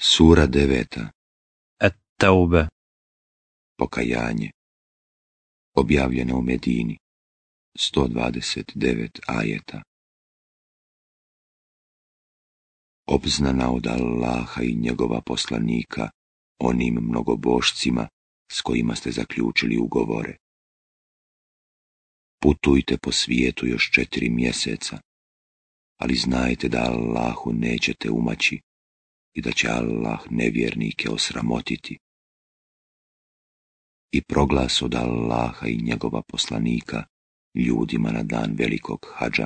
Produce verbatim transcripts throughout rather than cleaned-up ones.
Sura deveta. At-Taube. Pokajanje. Objavljeno u Medini. sto dvadeset devet ajeta. Obznana od Allaha i njegova poslanika onim mnogobošcima s kojima ste zaključili ugovore. Putujte po svijetu još četiri mjeseca, ali znajte da Allahu nećete umaći i da će Allah nevjernike osramotiti. I proglas od Allaha i njegova poslanika ljudima na dan velikog hadža.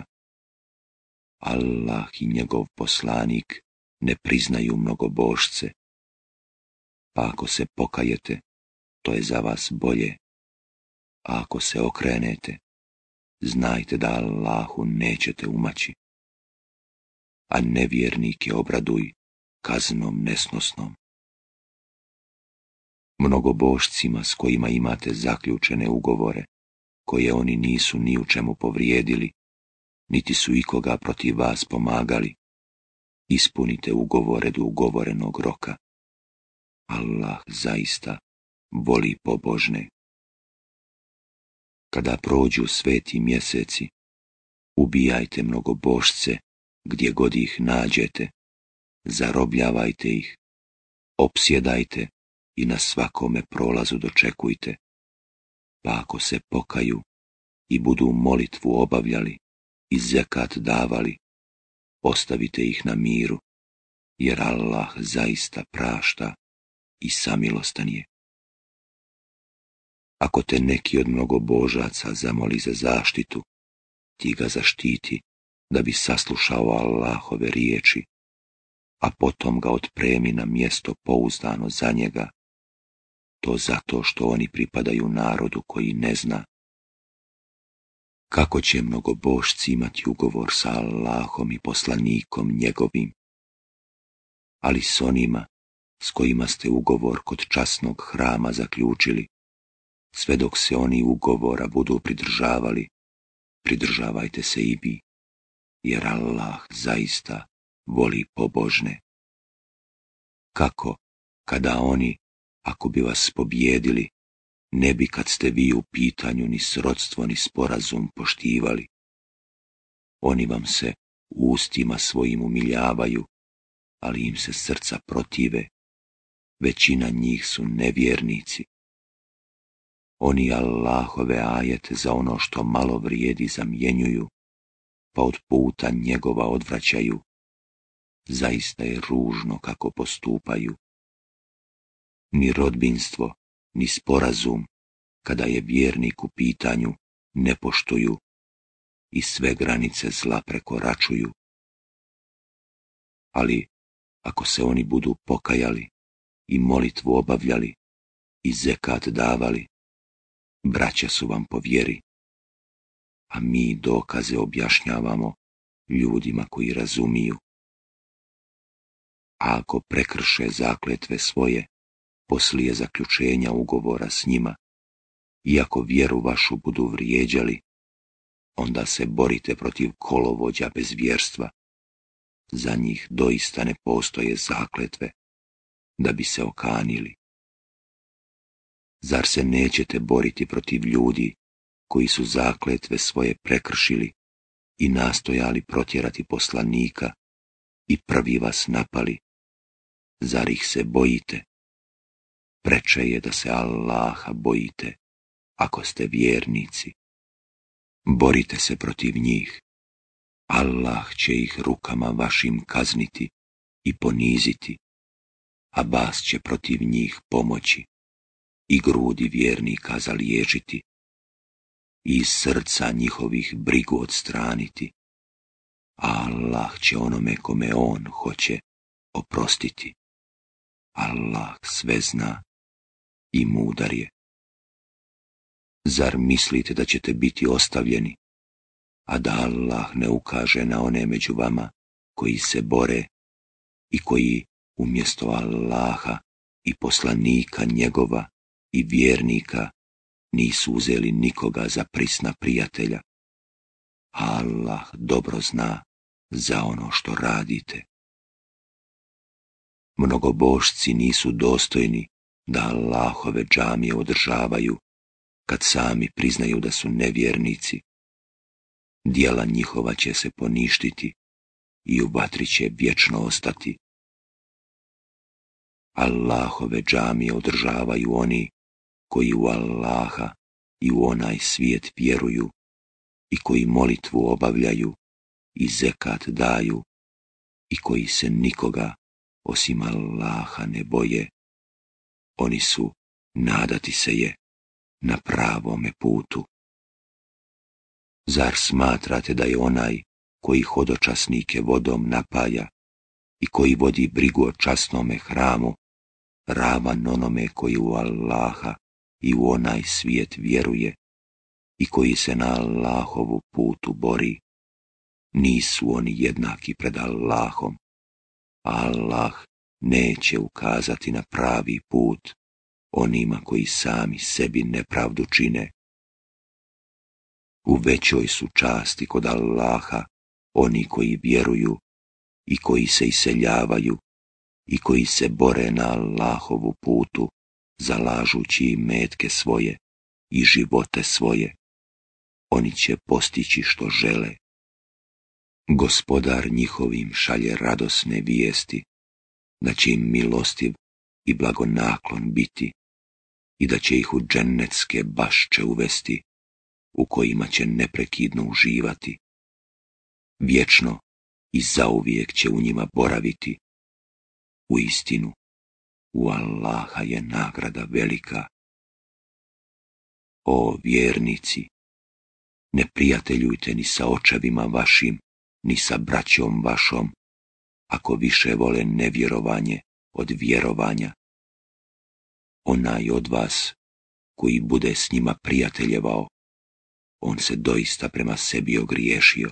Allah i njegov poslanik ne priznaju mnogobošce, pa ako se pokajete, to je za vas bolje, a ako se okrenete, znajte da Allahu nećete umaći, a nevjernike obraduj kaznom nesnosnom. Mnogobošcima s kojima imate zaključene ugovore, koje oni nisu ni u čemu povrijedili, niti su ikoga protiv vas pomagali, ispunite ugovore do ugovorenog roka. Allah zaista voli pobožne. Kada prođu sveti mjeseci, ubijajte mnogobošce gdje god ih nađete, zarobljavajte ih, opsjedajte i na svakome prolazu dočekujte, pa ako se pokaju i budu molitvu obavljali i zekat davali, ostavite ih na miru, jer Allah zaista prašta i samilostan je. Ako te neki od mnogobožaca zamoli za zaštitu, ti ga zaštiti da bi saslušao Allahove riječi, a potom ga otpremi na mjesto pouzdano za njega, to zato što oni pripadaju narodu koji ne zna. Kako će mnogobošci imati ugovor sa Allahom i poslanikom njegovim, ali s onima s kojima ste ugovor kod časnog hrama zaključili, sve dok se oni ugovora budu pridržavali, pridržavajte se i vi, jer Allah zaista voli pobožne. Kako, kada oni, ako bi vas pobjedili, ne bi kad ste vi u pitanju ni srodstvo ni sporazum poštivali. Oni vam se ustima svojim umiljavaju, ali im se srca protive. Većina njih su nevjernici. Oni Allahove ajete za ono što malo vrijedi zamjenjuju, pa od puta njegova odvraćaju. Zaista je ružno kako postupaju. Ni rodbinstvo, ni sporazum, kada je vjernik u pitanju, ne poštuju i sve granice zla prekoračuju. Ali ako se oni budu pokajali i molitvu obavljali i zekat davali, braća su vam po vjeri, a mi dokaze objašnjavamo ljudima koji razumiju. A ako prekrše zakletve svoje, poslije zaključenja ugovora s njima, iako vjeru vašu budu vrijeđali, onda se borite protiv kolovođa bez vjerstva. Za njih doista ne postoje zakletve, da bi se okanili. Zar se nećete boriti protiv ljudi koji su zakletve svoje prekršili i nastojali protjerati poslanika i prvi vas napali? Zar ih se bojite? Preče je da se Allaha bojite, ako ste vjernici. Borite se protiv njih. Allah će ih rukama vašim kazniti i poniziti, a bas će protiv njih pomoći i grudi vjernika zaliječiti i iz srca njihovih brigu odstraniti, a Allah će onome kome on hoće oprostiti. Allah sve zna i mudar je. Zar mislite da ćete biti ostavljeni, a da Allah ne ukaže na one među vama koji se bore i koji umjesto Allaha i poslanika njegova i vjernika nisu uzeli nikoga za prisna prijatelja? Allah dobro zna za ono što radite. Mnogobožci nisu dostojni da Allahove džamije održavaju, kad sami priznaju da su nevjernici. Djela njihova će se poništiti i u vatri će vječno ostati. Allahove džamije održavaju oni koji u Allaha i u onaj svijet vjeruju i koji molitvu obavljaju i zekat daju i koji se nikoga osim Allaha ne boje. Oni su, nadati se je, na pravome putu. Zar smatrate da je onaj koji hodočasnike vodom napaja i koji vodi brigu o časnome hramu ravan onome koji u Allaha i u onaj svijet vjeruje i koji se na Allahovu putu bori? Nisu oni jednaki pred Allahom. Allah neće ukazati na pravi put onima koji sami sebi nepravdu čine. U većoj su časti kod Allaha oni koji vjeruju i koji se iseljavaju i koji se bore na Allahovu putu, zalažući imetke svoje i živote svoje. Oni će postići što žele. Gospodar njihovim šalje radosne vijesti, da će im milostiv i blagonaklon biti i da će ih u džennetske bašče uvesti, u kojima će neprekidno uživati. Vječno i zauvijek će u njima boraviti. U istinu, u Allaha je nagrada velika. O vjernici, ne prijateljujte ni sa očevima vašim, ni sa braćom vašom, ako više vole nevjerovanje od vjerovanja. Onaj od vas koji bude s njima prijateljevao, on se doista prema sebi ogriješio.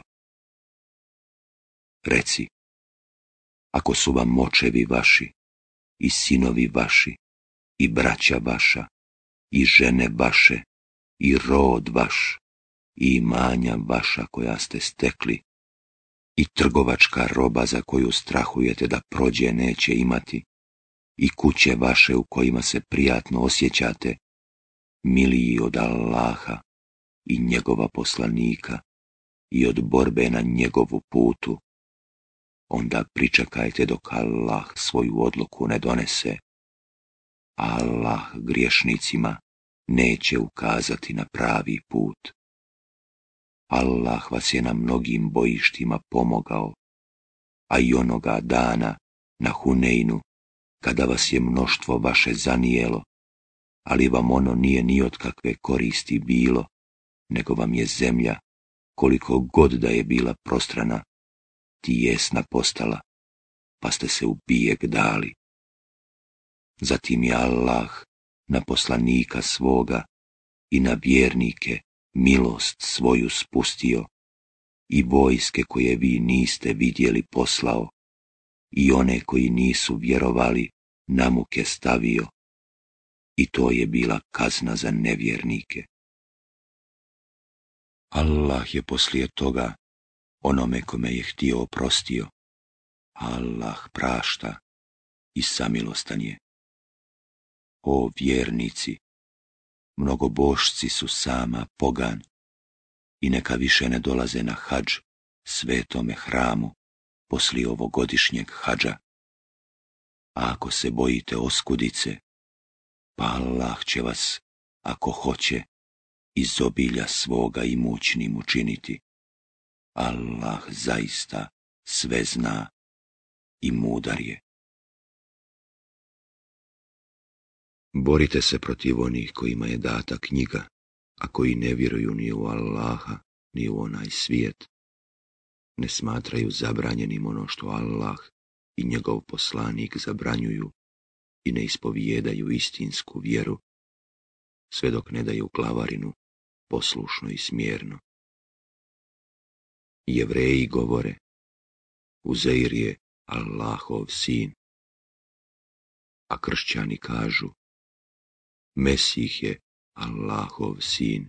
Reci, ako su vam očevi vaši, i sinovi vaši, i braća vaša, i žene vaše, i rod vaš, i imanja vaša koja ste stekli, i trgovačka roba za koju strahujete da prođe neće imati, i kuće vaše u kojima se prijatno osjećate, miliji od Allaha i njegova poslanika i od borbe na njegovu putu, onda pričekajte dok Allah svoju odluku ne donese. Allah griješnicima neće ukazati na pravi put. Allah vas je na mnogim bojištima pomogao, a i onoga dana na Hunejnu, kada vas je mnoštvo vaše zanijelo, ali vam ono nije ni od kakve koristi bilo, nego vam je zemlja, koliko god da je bila prostrana, tijesna postala, pa ste se u bijeg dali. Zatim je Allah na poslanika svoga i na vjernike milost svoju spustio i vojske koje vi niste vidjeli poslao i one koji nisu vjerovali na muke stavio, i to je bila kazna za nevjernike. Allah je poslije toga onome kome je htio oprostio. Allah prašta i samilostan je. O vjernici, mnogobošci su sama pogan i neka više ne dolaze na hadž svetome hramu poslije ovogodišnjeg hadža. A ako se bojite oskudice, pa Allah će vas, ako hoće, iz obilja svoga imućnim učiniti. Allah zaista sve zna i mudar je. Borite se protiv onih kojima je data knjiga, a koji ne vjeruju ni u Allaha, ni u onaj svijet. Ne smatraju zabranjenim ono što Allah i njegov poslanik zabranjuju i ne ispovijedaju istinsku vjeru, sve dok ne daju glavarinu poslušno i smjerno. Jevreji govore, Uzeir je Allahov sin, a kršćani kažu, Mesih je Allahov sin.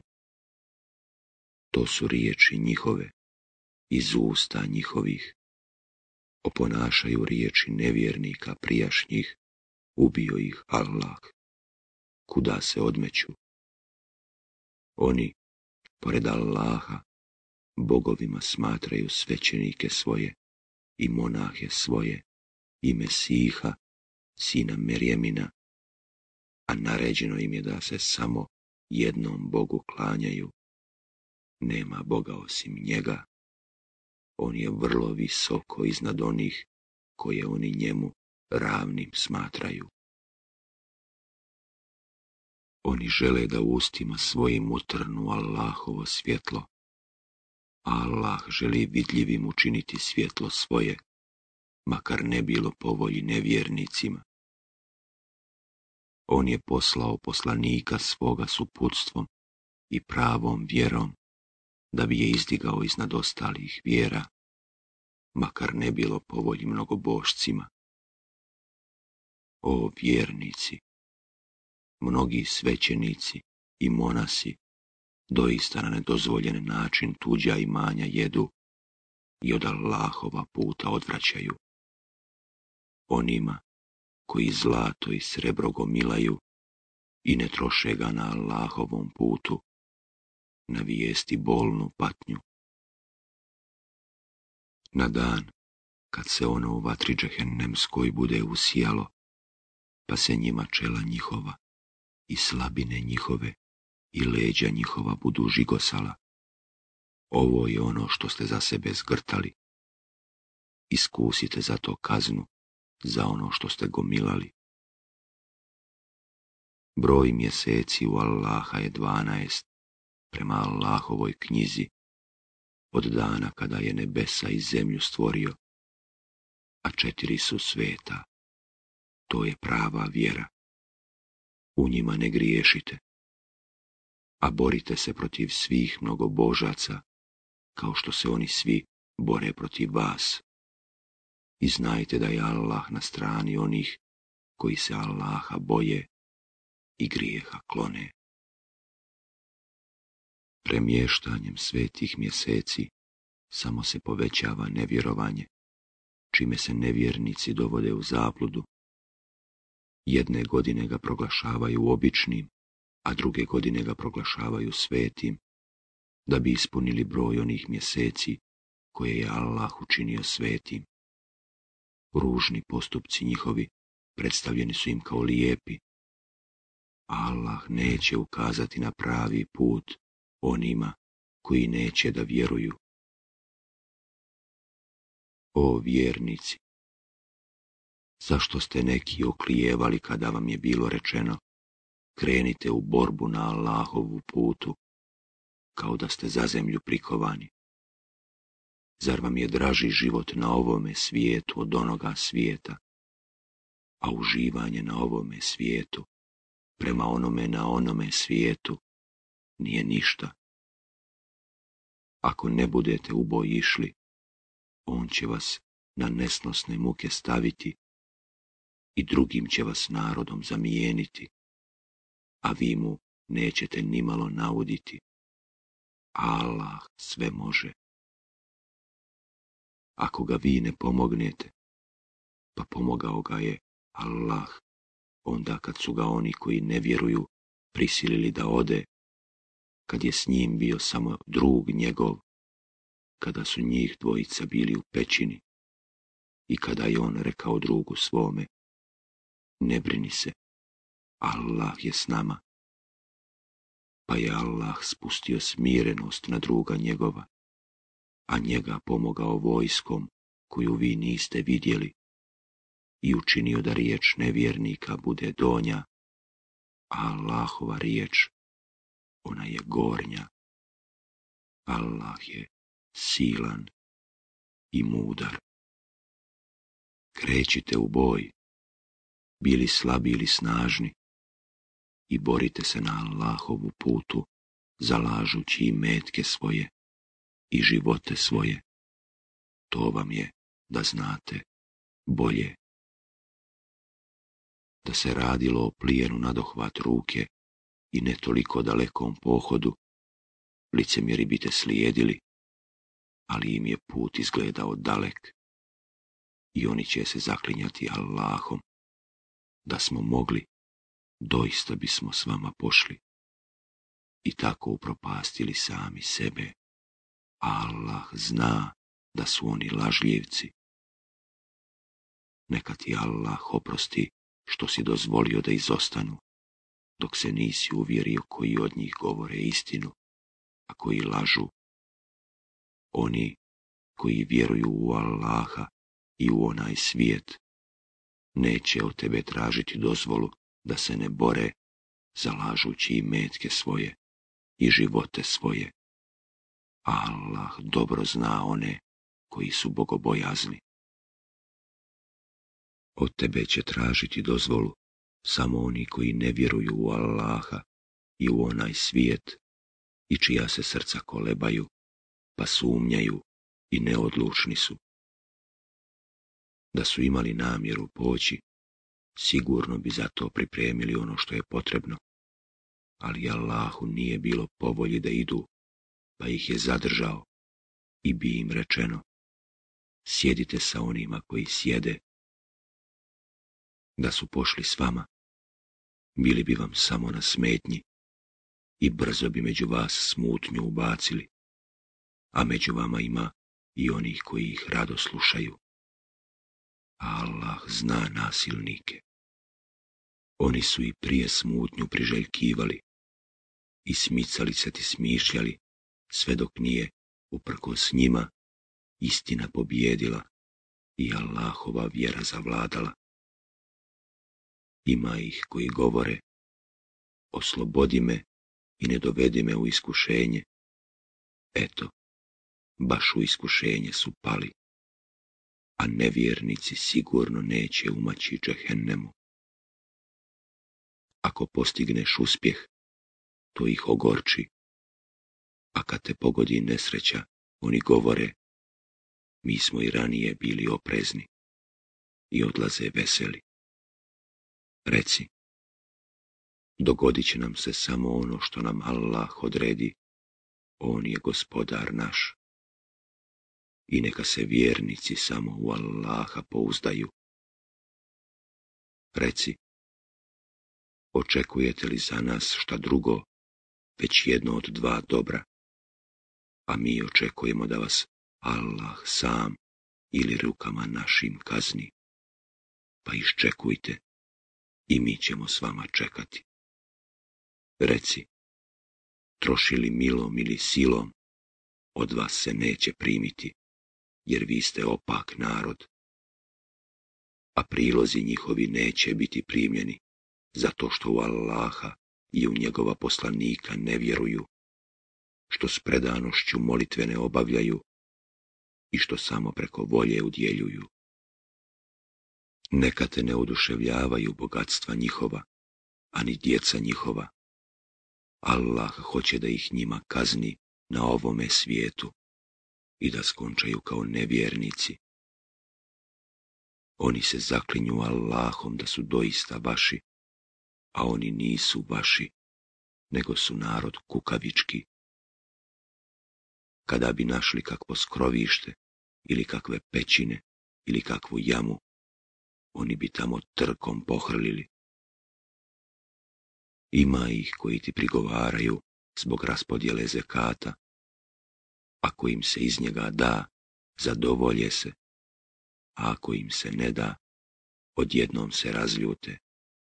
To su riječi njihove, iz usta njihovih, oponašaju riječi nevjernika prijašnjih, ubio ih Allah. Kuda se odmeću? Oni, pored Allaha, bogovima smatraju svećenike svoje i monahe svoje i Mesiha, sina Merjemina, a naređeno im je da se samo jednom Bogu klanjaju. Nema Boga osim njega. On je vrlo visoko iznad onih koje oni njemu ravnim smatraju. Oni žele da ustima svojim utrnu Allahovo svjetlo, a Allah želi vidljivim učiniti svjetlo svoje, makar ne bilo po volji nevjernicima. On je poslao poslanika svoga s uputstvom i pravom vjerom, da bi je izdigao iznad ostalih vjera, makar ne bilo po volji mnogobošcima. O vjernici, mnogi svećenici i monasi doista na nedozvoljen način tuđa imanja jedu i od Allahova puta odvraćaju. Onima koji zlato i srebro gomilaju i ne troše ga na Allahovom putu, navijesti bolnu patnju. Na dan kad se ono u vatri džehennemskoj bude usijalo, pa se njima čela njihova i slabine njihove i leđa njihova budu žigosala. Ovo je ono što ste za sebe zgrtali. Iskusite za to kaznu, za ono što ste gomilali. Broj mjeseci u Allaha je dvanaest, prema Allahovoj knjizi, od dana kada je nebesa i zemlju stvorio, a četiri su sveta. To je prava vjera. U njima ne griješite, a borite se protiv svih mnogobožaca, kao što se oni svi bore protiv vas. I znajte da je Allah na strani onih koji se Allaha boje i grijeha klone. Premještanjem svetih mjeseci samo se povećava nevjerovanje, čime se nevjernici dovode u zabludu. Jedne godine ga proglašavaju običnim, a druge godine ga proglašavaju svetim, da bi ispunili broj onih mjeseci koje je Allah učinio svetim. Ružni postupci njihovi predstavljeni su im kao lijepi, a Allah neće ukazati na pravi put onima koji neće da vjeruju. O vjernici, zašto ste neki oklijevali kada vam je bilo rečeno, krenite u borbu na Allahovu putu, kao da ste za zemlju prikovani? Zar vam je draži život na ovome svijetu od onoga svijeta, a uživanje na ovome svijetu prema onome na onome svijetu nije ništa? Ako ne budete u boj išli, on će vas na nesnosne muke staviti i drugim će vas narodom zamijeniti, a vi mu nećete nimalo nauditi. Allah sve može. Ako ga vi ne pomognete, pa pomogao ga je Allah, onda kad su ga oni koji ne vjeruju prisilili da ode, kad je s njim bio samo drug njegov, kada su njih dvojica bili u pećini i kada je on rekao drugu svome, ne brini se, Allah je s nama. Pa je Allah spustio smirenost na druga njegova, a njega pomogao vojskom koju vi niste vidjeli i učinio da riječ nevjernika bude donja, a Allahova riječ, ona je gornja. Allah je silan i mudar. Krećite u boj, bili slabi ili snažni, i borite se na Allahovu putu, zalažući i metke svoje i živote svoje. To vam je, da znate, bolje. Da se radilo o plijenu na dohvat ruke i ne toliko dalekom pohodu, licemjeri bite slijedili, ali im je put izgledao dalek. i oni će se zaklinjati Allahom. Da smo mogli, doista bismo s vama pošli i tako upropastili sami sebe. Allah zna da su oni lažljivci. Neka ti Allah oprosti što si dozvolio da izostanu, dok se nisi uvjerio koji od njih govore istinu, a koji lažu. Oni koji vjeruju u Allaha i u onaj svijet, neće od tebe tražiti dozvolu da se ne bore, zalažući imetke svoje i živote svoje. Allah dobro zna one koji su bogobojazni. Od tebe će tražiti dozvolu samo oni koji ne vjeruju u Allaha i u onaj svijet i čija se srca kolebaju, pa sumnjaju i neodlučni su. Da su imali namjeru poći, sigurno bi za to pripremili ono što je potrebno, ali Allahu nije bilo po volji da idu, pa ih je zadržao i bi im rečeno: sjedite sa onima koji sjede. Da su pošli s vama, bili bi vam samo na smetnji i brzo bi među vas smutnju ubacili, a među vama ima i onih koji ih rado slušaju. Allah zna nasilnike. Oni su i prije smutnju priželjkivali i smicali se ti smišljali, sve dok nije, uprkos njima, istina pobjedila i Allahova vjera zavladala. Ima ih koji govore: oslobodi me i ne dovedi me u iskušenje. Eto, baš u iskušenje su pali, a nevjernici sigurno neće umaći džehennemu. Ako postigneš uspjeh, to ih ogorči, a kad te pogodi nesreća, oni govore: mi smo i ranije bili oprezni, i odlaze veseli. Reci: dogodit će nam se samo ono što nam Allah odredi, on je gospodar naš. I neka se vjernici samo u Allaha pouzdaju. Reci: očekujete li za nas šta drugo, već jedno od dva dobra, a mi očekujemo da vas Allah sam ili rukama našim kazni, pa iščekujte i mi ćemo s vama čekati. Reci: trošili milom ili silom, od vas se neće primiti, jer vi ste opak narod. A prilozi njihovi neće biti primljeni, zato što u Allaha i u njegova poslanika ne vjeruju, što s predanošću molitve ne obavljaju i što samo preko volje udjeljuju. Neka te ne oduševljavaju bogatstva njihova, ani djeca njihova. Allah hoće da ih njima kazni na ovome svijetu i da skončaju kao nevjernici. Oni se zaklinju Allahom da su doista vaši, a oni nisu vaši, nego su narod kukavički. Kada bi našli kakvo skrovište ili kakve pećine ili kakvu jamu, oni bi tamo trkom pohrlili. Ima ih koji ti prigovaraju zbog raspodjele zekata. Ako im se iz njega da, zadovolje se, a ako im se ne da, odjednom se razljute.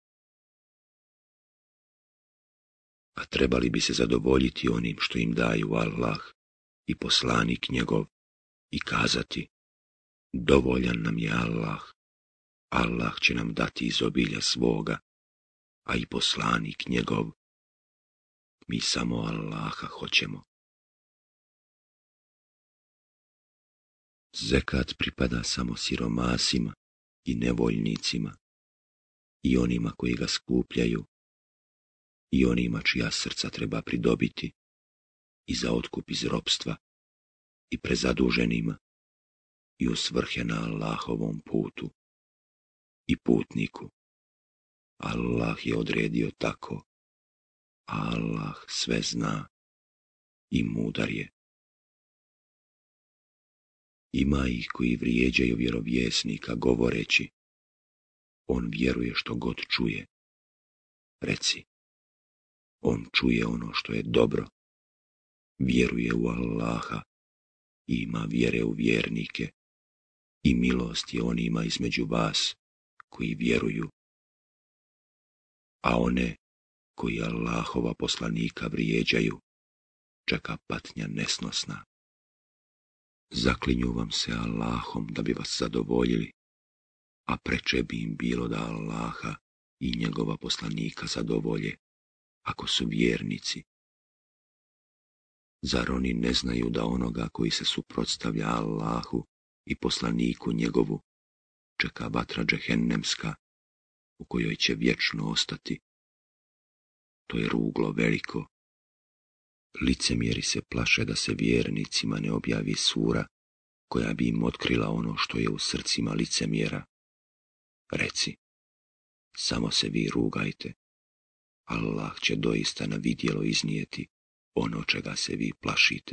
A trebali bi se zadovoljiti onim što im daju Allah i poslanik njegov i kazati: dovoljan nam je Allah, Allah će nam dati iz obilja svoga, a i poslanik njegov. Mi samo Allaha hoćemo. Zekat pripada samo siromasima i nevoljnicima, i onima koji ga skupljaju, i onima čija srca treba pridobiti, i za otkup iz ropstva, i prezaduženima, i u svrhe na Allahovom putu, i putniku. Allah je odredio tako, a Allah sve zna i mudar je. Ima ih koji vrijeđaju vjerovjesnika govoreći, on vjeruje što god čuje. Reci, on čuje ono što je dobro, vjeruje u Allaha i ima vjere u vjernike i milost je onima između vas koji vjeruju. A one koji Allahova poslanika vrijeđaju, čeka patnja nesnosna. Zaklinju vam se Allahom da bi vas zadovoljili, a preče bi im bilo da Allaha i njegova poslanika zadovolje, ako su vjernici. Zar oni ne znaju da onoga koji se suprotstavlja Allahu i poslaniku njegovu čeka vatra džehennemska, u kojoj će vječno ostati? To je ruglo veliko. Licemjeri se plaše da se vjernicima ne objavi sura koja bi im otkrila ono što je u srcima licemjera. Reci, samo se vi rugajte. Allah će doista na vidjelo iznijeti ono čega se vi plašite.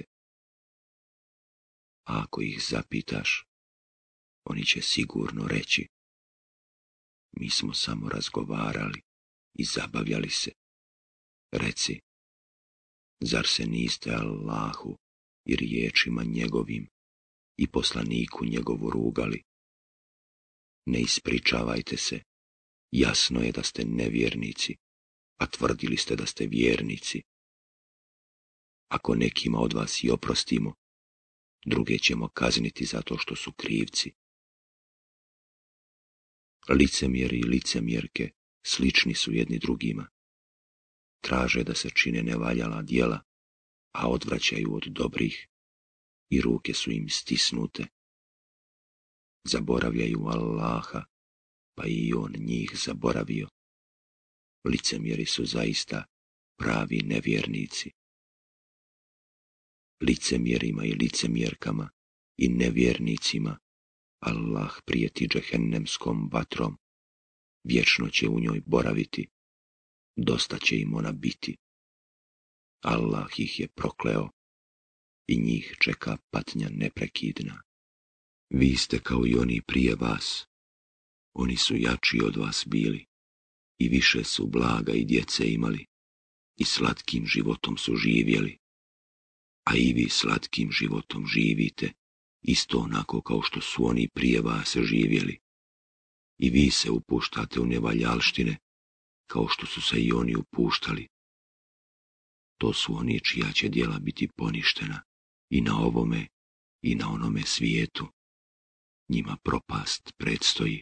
A ako ih zapitaš, oni će sigurno reći, mi smo samo razgovarali i zabavljali se. Reci, zar se niste Allahu i riječima njegovim i poslaniku njegovu rugali? Ne ispričavajte se, jasno je da ste nevjernici, a tvrdili ste da ste vjernici. Ako nekima od vas i oprostimo, druge ćemo kazniti zato što su krivci. Licemjeri i licemjerke slični su jedni drugima. Traže da se čine nevaljala djela, a odvraćaju od dobrih i ruke su im stisnute. Zaboravljaju Allaha, pa i on njih zaboravio. Licemjeri su zaista pravi nevjernici. Licemjerima i licemjerkama i nevjernicima Allah prijeti džehennemskom vatrom, vječno će u njoj boraviti, dosta će im ona biti. Allah ih je prokleo i njih čeka patnja neprekidna. Vi ste kao i oni prije vas, oni su jači od vas bili i više su blaga i djece imali i slatkim životom su živjeli, a i vi slatkim životom živite, isto onako kao što su oni prije vas živjeli. I vi se upuštate u nevaljalštine, kao što su se i oni upuštali. To su oni čija će djela biti poništena, i na ovome, i na onome svijetu. Njima propast predstoji.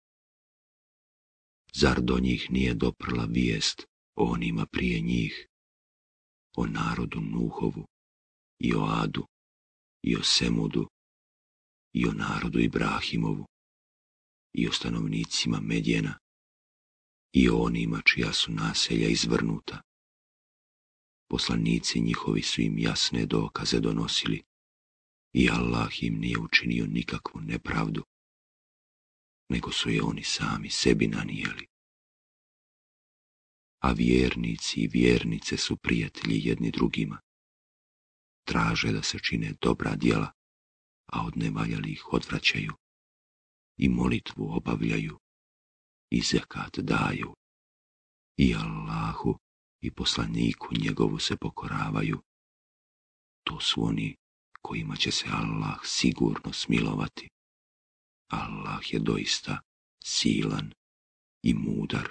Zar do njih nije doprla vijest o onima prije njih, o narodu Nuhovu, i o Adu, i o Semudu, i o narodu Ibrahimovu, i o stanovnicima Medjena, i o onima čija su naselja izvrnuta. Poslanici njihovi su im jasne dokaze donosili, i Allah im nije učinio nikakvu nepravdu, nego su je oni sami sebi nanijeli. A vjernici i vjernice su prijatelji jedni drugima. Traže da se čine dobra djela, a od nevaljalih odvraćaju, i molitvu obavljaju, i zekat daju, i Allahu i poslaniku njegovu se pokoravaju. To su oni kojima će se Allah sigurno smilovati. Allah je doista silan i mudar.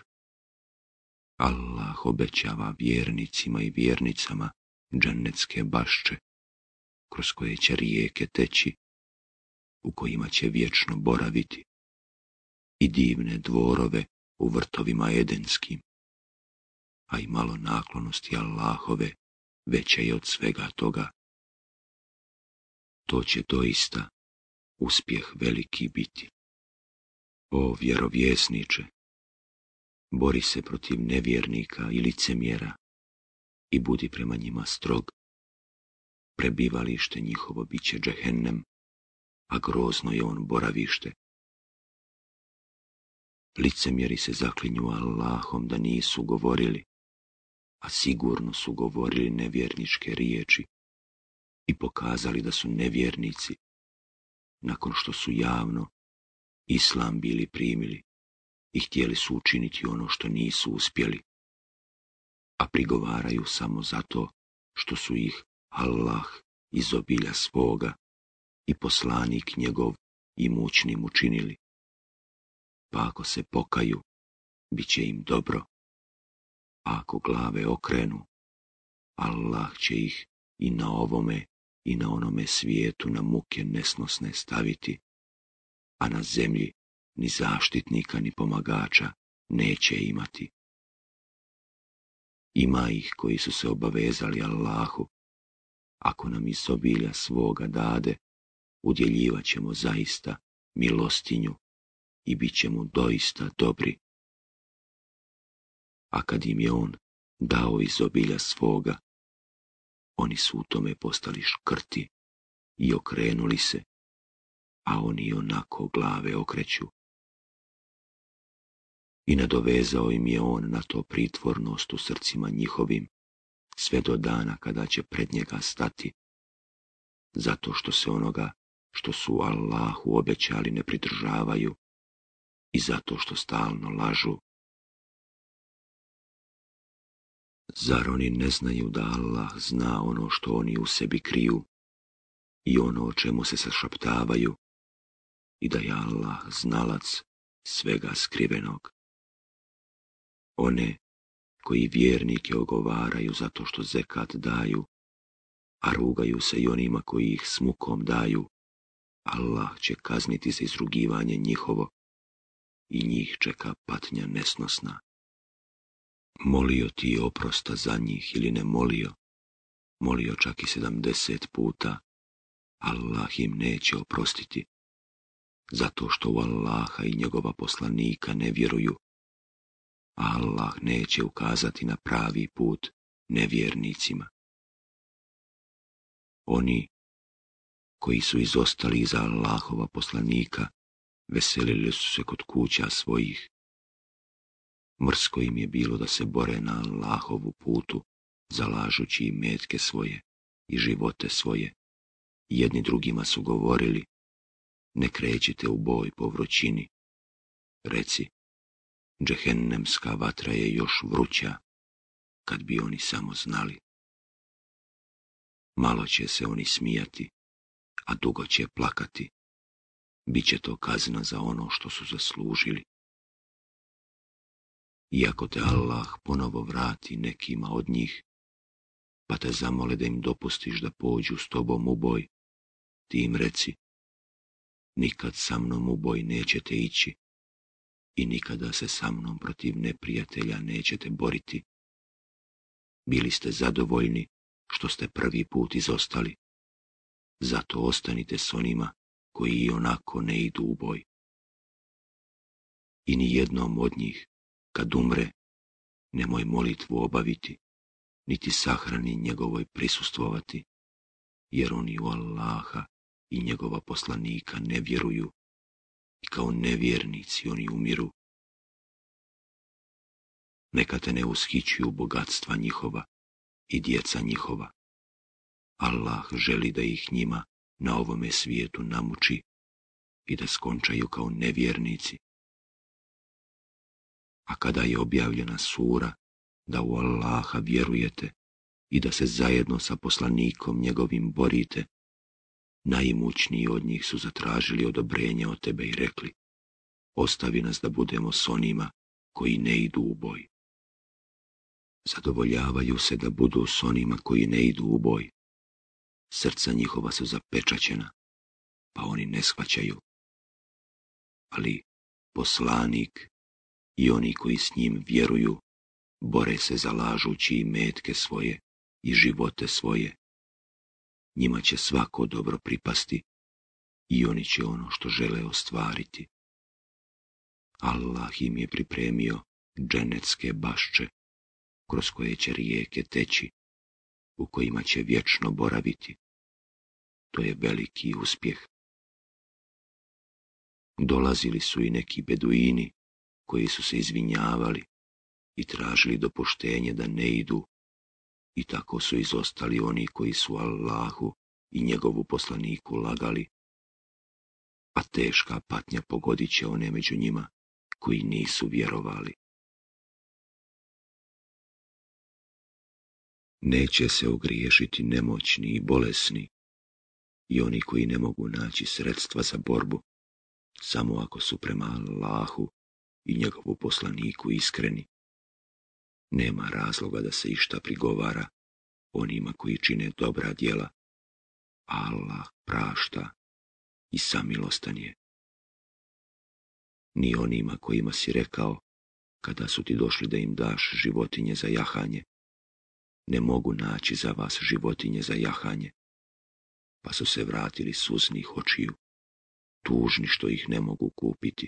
Allah obećava vjernicima i vjernicama džennetske bašče, kroz koje će rijeke teći, u kojima će vječno boraviti, i divne dvorove u vrtovima edenskim, a i malo naklonosti Allahove veće je od svega toga. To će doista uspjeh veliki biti. O vjerovjesniče, bori se protiv nevjernika i licemjera i budi prema njima strog. Prebivalište njihovo bit će džehennem, a grozno je on boravište. Licemjeri se zaklinju Allahom da nisu govorili, a sigurno su govorili nevjerničke riječi i pokazali da su nevjernici. nakon što su javno islam bili primili i htjeli su učiniti ono što nisu uspjeli, a prigovaraju samo zato što su ih Allah iz obilja svoga i poslanik njegov imućnim učinili. Pa ako se pokaju, bit će im dobro, a ako glave okrenu, Allah će ih i na ovome i na onome svijetu na muke nesnosne staviti, a na zemlji ni zaštitnika ni pomagača neće imati. Ima ih koji su se obavezali Allahu, ako nam iz obilja svoga dade, udjeljivat ćemo zaista milostinju i bit ćemo doista dobri. A kad im je on dao iz obilja svoga, oni su u tome postali škrti i okrenuli se, a oni onako glave okreću. I nadovezao im je on na to pritvornost u srcima njihovim, sve do dana kada će pred njega stati, zato što se onoga što su Allahu obećali ne pridržavaju i zato što stalno lažu. Zar oni ne znaju da Allah zna ono što oni u sebi kriju i ono o čemu se sašaptavaju i da je Allah znalac svega skrivenog? One koji vjernike ogovaraju zato što zekat daju, a rugaju se i onima koji ih s mukom daju, Allah će kazniti za izrugivanje njihovo i njih čeka patnja nesnosna. Molio ti oprosta za njih ili ne molio, molio čak i sedamdeset puta, Allah im neće oprostiti, zato što u Allaha i njegova poslanika ne vjeruju, a Allah neće ukazati na pravi put nevjernicima. Oni koji su izostali iza Allahova poslanika veselili su se kod kuća svojih. Mrsko im je bilo da se bore na Allahovu putu, zalažući i metke svoje i živote svoje. Jedni drugima su govorili, ne krećite u boj po vrućini. Reci, džehennemska vatra je još vruća, kad bi oni samo znali. Malo će se oni smijati, a dugo će plakati. Biće to kazna za ono što su zaslužili. Iako te Allah ponovo vrati nekima od njih, pa te zamole da im dopustiš da pođu s tobom u boj, ti im reci, nikad sa mnom u boj nećete ići i nikada se sa mnom protiv neprijatelja nećete boriti. Bili ste zadovoljni što ste prvi put izostali, zato ostanite s onima koji i onako ne idu u boj. I ni jednom od njih, kad umre, nemoj molitvu obaviti, niti sahrani njegovoj prisustvovati, jer oni u Allaha i njegova poslanika ne vjeruju i kao nevjernici oni umiru. Neka te ne ushićuju bogatstva njihova i djeca njihova. Allah želi da ih njima na ovome svijetu namuči i da skončaju kao nevjernici. A kada je objavljena sura da u Allaha vjerujete i da se zajedno sa poslanikom njegovim borite, najimućniji od njih su zatražili odobrenje od tebe i rekli, ostavi nas da budemo s onima koji ne idu u boj. Zadovoljavaju se da budu s onima koji ne idu u boj. Srca njihova su zapečaćena, pa oni ne shvaćaju. Ali poslanik i oni koji s njim vjeruju bore se zalažući i metke svoje i živote svoje. Njima će svako dobro pripasti i oni će ono što žele ostvariti. Allah im je pripremio dženecke bašče, kroz koje će rijeke teći, u kojima će vječno boraviti. To je veliki uspjeh. Dolazili su i neki beduini koji su se izvinjavali i tražili dopuštenje da ne idu, i tako su izostali oni koji su Allahu i njegovu poslaniku lagali. a teška patnja pogodit će one među njima koji nisu vjerovali. Neće se ogriješiti nemoćni i bolesni i oni koji ne mogu naći sredstva za borbu, samo ako su prema Allahu i njegovu poslaniku iskreni. Nema razloga da se išta prigovara onima koji čine dobra djela. Allah prašta i samilostan je. Ni onima kojima si rekao, kada su ti došli da im daš životinje za jahanje, ne mogu naći za vas životinje za jahanje, pa su se vratili suznih očiju, tužni što ih ne mogu kupiti.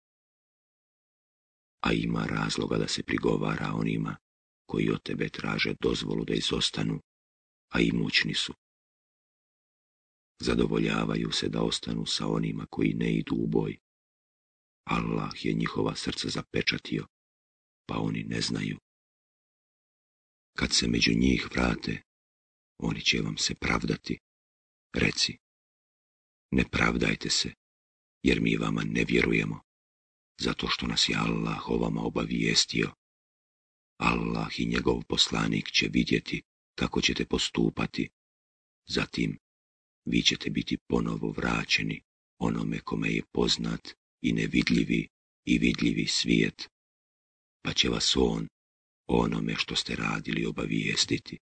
A ima razloga da se prigovara onima koji od tebe traže dozvolu da izostanu, a imućni su. Zadovoljavaju se da ostanu sa onima koji ne idu u boj. Allah je njihova srca zapečatio, pa oni ne znaju. Kad se među njih vrate, oni će vam se pravdati. Reci, ne pravdajte se, jer mi vama ne vjerujemo, zato što nas je Allah o vama obavijestio. Allah i njegov poslanik će vidjeti kako ćete postupati. Zatim, vi ćete biti ponovo vraćeni onome kome je poznat i nevidljivi i vidljivi svijet, pa će vas on o onome što ste radili obavijestiti.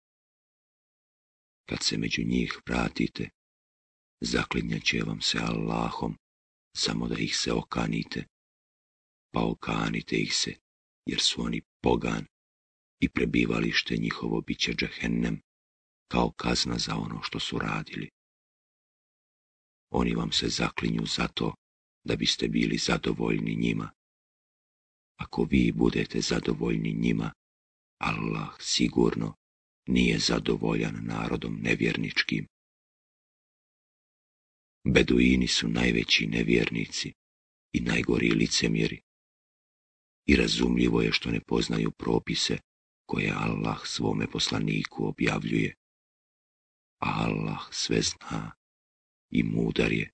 Kad se među njih vratite, zaklinjat će vam se Allahom, samo da ih se okanite, pa okanite ih se, jer su oni pogan i prebivalište njihovo bit će džehennem, kao kazna za ono što su radili. Oni vam se zaklinju zato da biste bili zadovoljni njima. Ako vi budete zadovoljni njima, Allah sigurno nije zadovoljan narodom nevjerničkim. Beduini su najveći nevjernici i najgori licemjeri. I razumljivo je što ne poznaju propise koje Allah svome poslaniku objavljuje. A Allah sve zna i mudar je.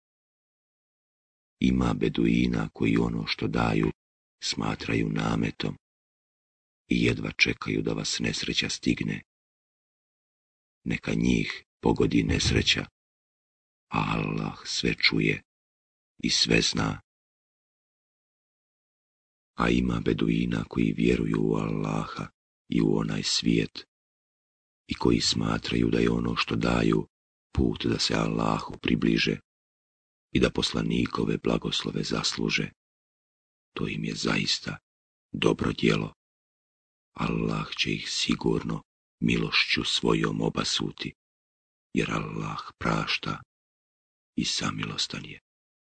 Ima beduina koji ono što daju smatraju nametom i jedva čekaju da vas nesreća stigne. Neka njih pogodi nesreća, a Allah sve čuje i sve zna. A ima beduina koji vjeruju u Allaha i u onaj svijet i koji smatraju da je ono što daju put da se Allahu približe i da poslanikove blagoslove zasluže. To im je zaista dobro djelo. Allah će ih sigurno milošću svojom obasuti, jer Allah prašta i samilostan je.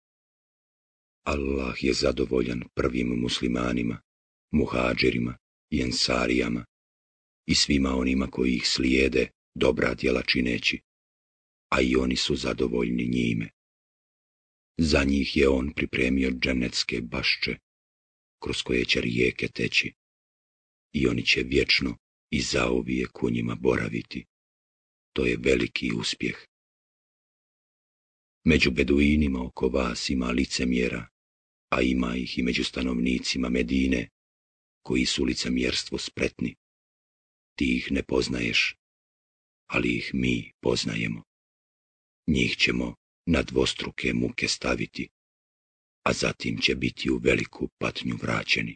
Allah je zadovoljan prvim muslimanima, muhađirima i ensarijama i svima onima koji ih slijede dobra djela čineći, a i oni su zadovoljni njime. Za njih je on pripremio dženecke bašče, kroz koje će rijeke teći, i oni će vječno i zauvijek u njima boraviti. To je veliki uspjeh. Među beduinima oko vas ima licemjera, a ima ih i među stanovnicima Medine, koji su licemjerstvo spretni. Ti ih ne poznaješ, ali ih mi poznajemo. Njih ćemo na dvostruke muke staviti, a zatim će biti u veliku patnju vraćeni.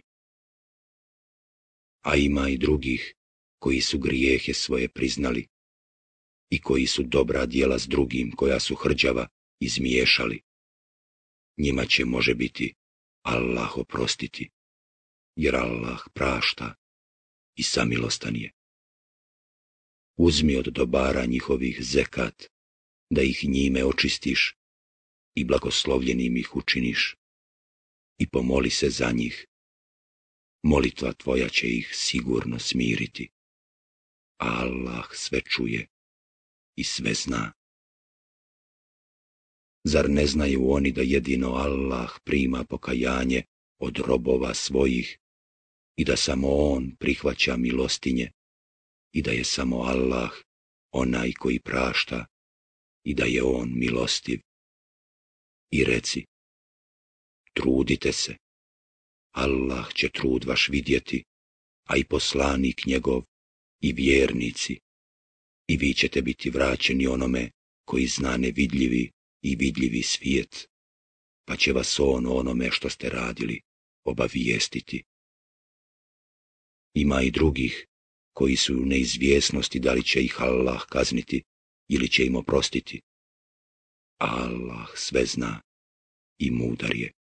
A ima i drugih koji su grijehe svoje priznali i koji su dobra djela s drugim koja su hrđava izmiješali. Njima će može biti Allah oprostiti, jer Allah prašta i samilostan je. Uzmi od dobara njihovih zekat, da ih njime očistiš i blagoslovljenim ih učiniš, i pomoli se za njih. Molitva tvoja će ih sigurno smiriti, a Allah sve čuje i sve zna. Zar ne znaju oni da jedino Allah prima pokajanje od robova svojih i da samo on prihvaća milostinje i da je samo Allah onaj koji prašta i da je on milostiv? i reci: trudite se, Allah će trud vaš vidjeti, a i poslanik njegov, i vjernici, i vi ćete biti vraćeni onome koji zna nevidljivi i vidljivi svijet, pa će vas on o onome što ste radili obavijestiti. Ima i drugih koji su u neizvjesnosti da li će ih Allah kazniti ili će im oprostiti. Allah sve zna i mudar je.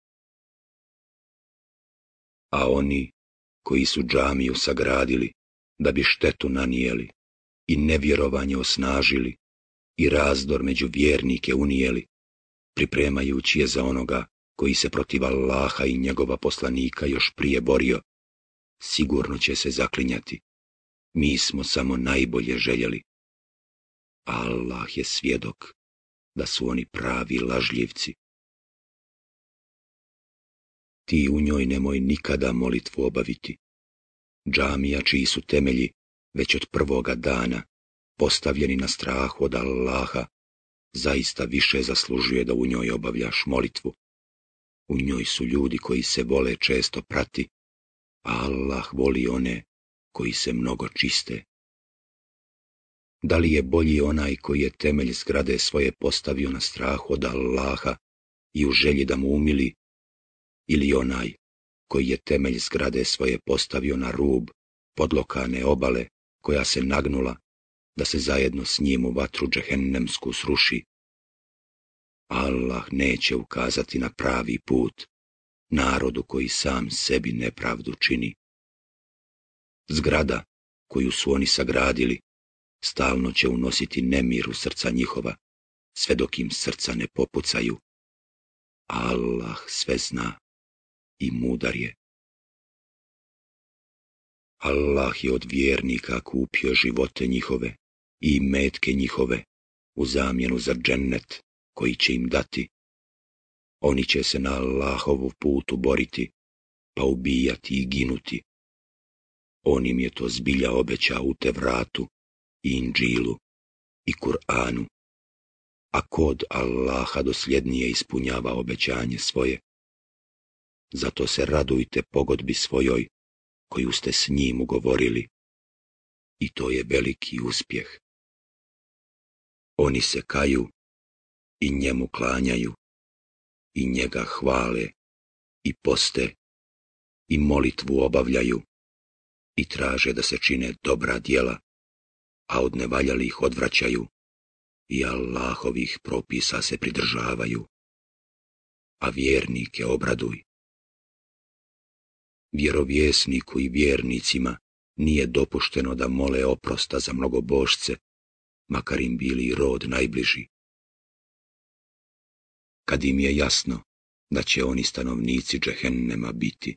A oni koji su džamiju sagradili da bi štetu nanijeli i nevjerovanje osnažili i razdor među vjernike unijeli, pripremajući je za onoga koji se protiv Allaha i njegova poslanika još prije borio, sigurno će se zaklinjati: mi smo samo najbolje željeli. Allah je svjedok da su oni pravi lažljivci. Ti u njoj nemoj nikada molitvu obaviti. Džamija čiji su temelji već od prvoga dana postavljeni na strahu od Allaha, zaista više zaslužuje da u njoj obavljaš molitvu. U njoj su ljudi koji se vole često prati, a Allah voli one koji se mnogo čiste. Da li je bolji onaj koji je temelj zgrade svoje postavio na strahu od Allaha i u želji da mu umili, ili onaj koji je temelj zgrade svoje postavio na rub podlokane obale koja se nagnula da se zajedno s njim u vatru džehennemsku sruši? Allah neće ukazati na pravi put narodu koji sam sebi nepravdu čini. Zgrada koju su oni sagradili stalno će unositi nemir u srca njihova, sve dok im srca ne popucaju. Allah sve zna i mudar je. Allah je od vjernika kupio živote njihove i imetke njihove u zamjenu za džennet koji će im dati. Oni će se na Allahovu putu boriti, pa ubijati i ginuti. On im je to zbilja obećao u Tevratu i Inđilu i Kur'anu, a kod Allaha dosljednije ispunjava obećanje svoje. Zato se radujte pogodbi svojoj koju ste s njim ugovorili, i to je veliki uspjeh. Oni se kaju i njemu klanjaju, i njega hvale, i poste, i molitvu obavljaju, i traže da se čine dobra djela, a od nevaljalih odvraćaju, i Allahovih propisa se pridržavaju. A vjernike obraduj. Vjerovjesniku i vjernicima nije dopušteno da mole oprosta za mnogobožce, makar im bili i rod najbliži. Kad im je jasno da će oni stanovnici džehennema biti.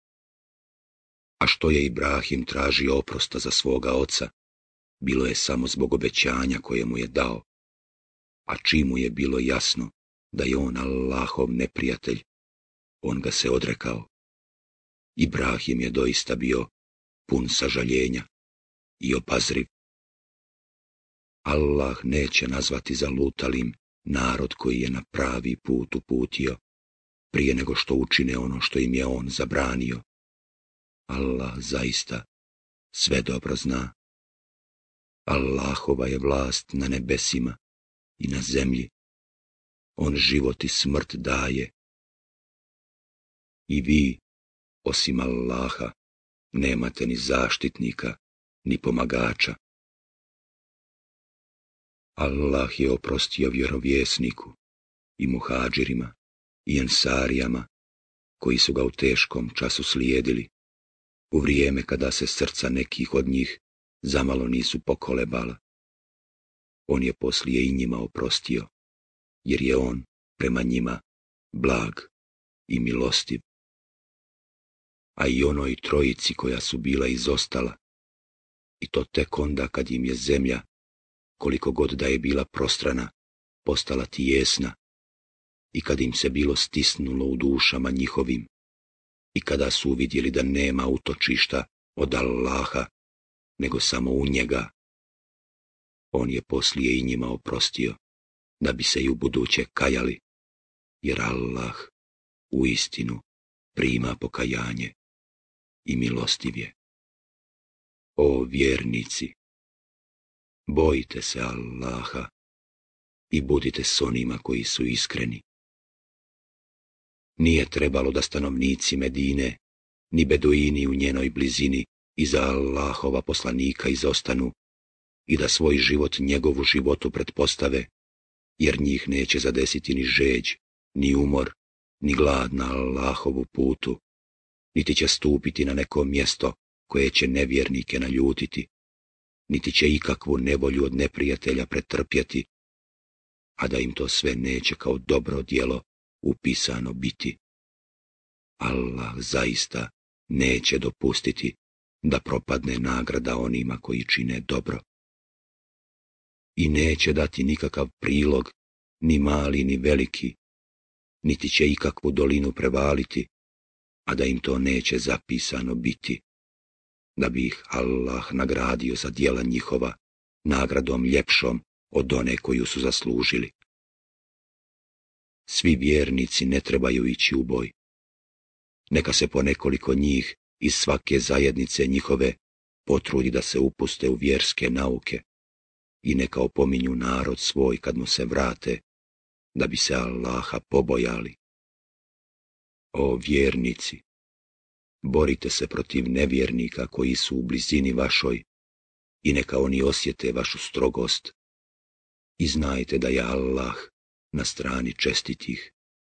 A što je Ibrahim tražio oprosta za svoga oca, bilo je samo zbog obećanja koje mu je dao, a čim mu je bilo jasno da je on Allahov neprijatelj, on ga se odrekao. Ibrahim je doista bio pun sažaljenja i obazriv. Allah neće nazvati zalutalim narod koji je na pravi put uputio, prije nego što učine ono što im je on zabranio. Allah zaista sve dobro zna. Allahova je vlast na nebesima i na zemlji. On život i smrt daje. I vi, osim Allaha, nemate ni zaštitnika, ni pomagača. Allah je oprostio vjerovjesniku i muhadžirima i ensarijama koji su ga u teškom času slijedili, u vrijeme kada se srca nekih od njih zamalo nisu pokolebala. On je poslije i njima oprostio, jer je on prema njima blag i milostiv. A i onoj trojici koja su bila izostala, i to tek onda kad im je zemlja, koliko god da je bila prostrana, postala tijesna, i kad im se bilo stisnulo u dušama njihovim, i kada su uvidjeli da nema utočišta od Allaha, nego samo u njega, on je poslije i njima oprostio, da bi se i u buduće kajali jer Allah u istinu prima pokajanje i milostiv je. O vjernici, bojite se Allaha i budite s onima koji su iskreni. Nije trebalo da stanovnici Medine, ni beduini u njenoj blizini iza Allahova poslanika izostanu i da svoj život njegovu životu pretpostave, jer njih neće zadesiti ni žeđ, ni umor, ni glad na Allahovu putu, niti će stupiti na neko mjesto koje će nevjernike naljutiti, niti će ikakvu nevolju od neprijatelja pretrpjeti, a da im to sve neće kao dobro djelo upisano biti. Allah zaista neće dopustiti da propadne nagrada onima koji čine dobro. I neće dati nikakav prilog, ni mali ni veliki, niti će ikakvu dolinu prevaliti, a da im to neće zapisano biti, da bi ih Allah nagradio za djela njihova nagradom ljepšom od one koju su zaslužili. Svi vjernici ne trebaju ići u boj. Neka se po nekoliko njih iz svake zajednice njihove potrudi da se upuste u vjerske nauke i neka opominju narod svoj kad mu se vrate, da bi se Allaha pobojali. O vjernici, borite se protiv nevjernika koji su u blizini vašoj i neka oni osjete vašu strogost i znajte da je Allah na strani čestitih.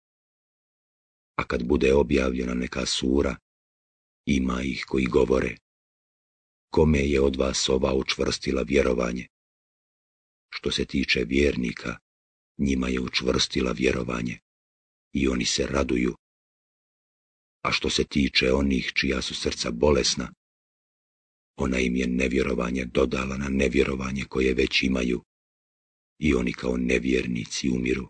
A kad bude objavljena neka sura, ima ih koji govore: kome je od vas ova učvrstila vjerovanje? Što se tiče vjernika, njima je učvrstila vjerovanje i oni se raduju. A što se tiče onih čija su srca bolesna, ona im je nevjerovanje dodala na nevjerovanje koje već imaju i oni kao nevjernici umiru.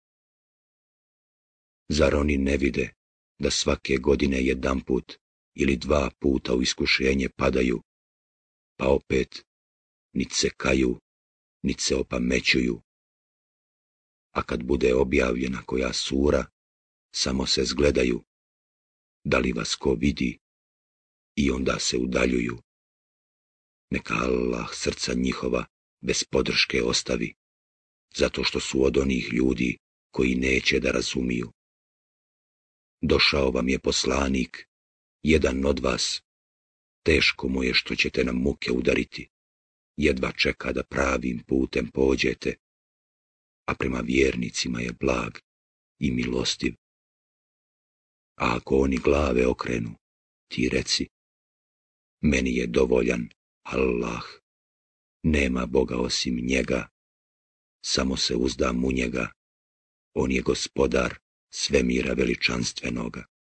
Zar oni ne vide da svake godine jedanput ili dva puta u iskušenje padaju, pa opet nit se kaju, nit se opamećuju? A kad bude objavljena koja sura, samo se zgledaju, da li vas ko vidi, i onda se udaljuju. Neka Allah srca njihova bez podrške ostavi, zato što su od onih ljudi koji neće da razumiju. Došao vam je poslanik, jedan od vas, teško mu je što ćete nam muke udariti, jedva čeka da pravim putem pođete, a prema vjernicima je blag i milostiv. A ako oni glave okrenu, ti reci: meni je dovoljan Allah, nema Boga osim njega, samo se uzdam u njega, on je gospodar svemira veličanstvenoga.